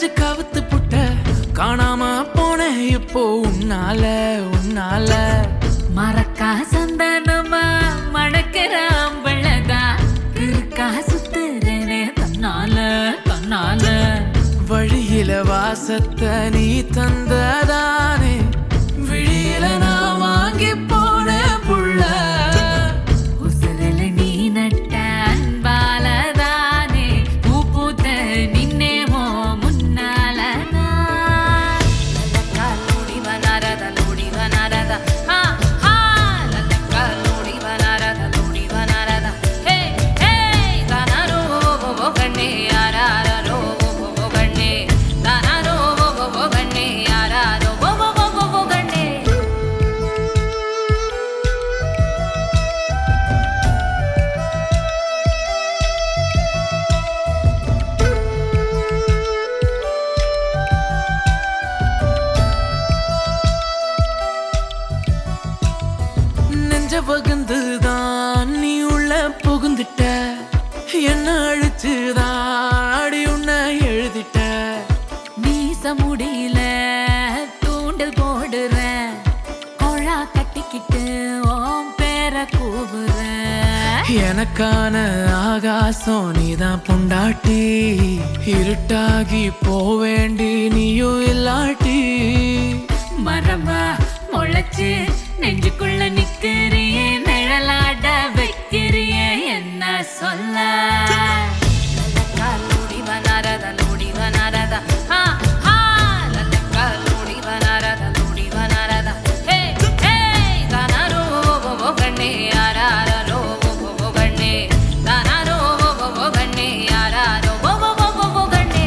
வச்சு கவுத்து புட்ட காணாம போன இப்போ உன்னால உன்னால மறக்கா சந்தனமா மணக்கிற அம்பளதா இருக்கா சுத்துறனே தன்னால தன்னால வழியில வாசத்தை நீ தந்ததானே விழியில நான் வாங்கி போன புள்ள உசுரல நீ நட்ட அன்பாலதானே பூ பூத்த நின்னேமோ முன்னால லல்லக்கா லோடி வனாரத ஹா ஹா லல்லக்கா லோடி வனாரத ஹே ஹே தானாரோ ஓ கண்ணே யாராரோ ஓ கண்ணே தானாரோ ஓ கண்ணே யாராரோ ஓ கண்ணே நெஞ்ச பகுந்துதான் நீ உள்ள புகுந்துட்ட என்ன அழிச்சுதான் அடி உன்னை எழுதிட்ட மீச முடியல தூண்டல் போடுற கொழா கட்டிக்கிட்டு ஓம் பேர கூவுற எனக்கான ஆகாசம் நீதான் பொண்டாட்டி இருட்டாகி போவேண்டி நீயும் இல்லாட்டி மரமா முளைச்சு நெஞ்சுக்குள்ள நிக்கிறியே நிழலாட வைக்கிறியே என்ன சொல்ல லல்லக்கா லோடி வனாரத ஹா ஹா லல்லக்கா லோடி வனாரத ஹே ஹே தானாரோ ஓ கண்ணே யாராரோ ஓ கண்ணே தானாரோ ஓ கண்ணே யாராரோ ஓ கண்ணே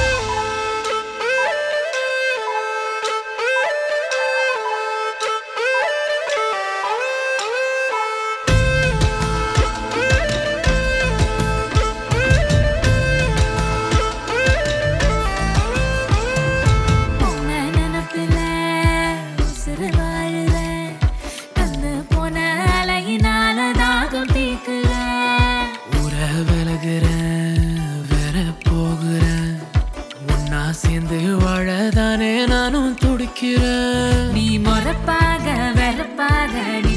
சேர்ந்து வாழதானே நானும் துடிக்கிறேன் நீ மொறப்பாக வெறப்பாக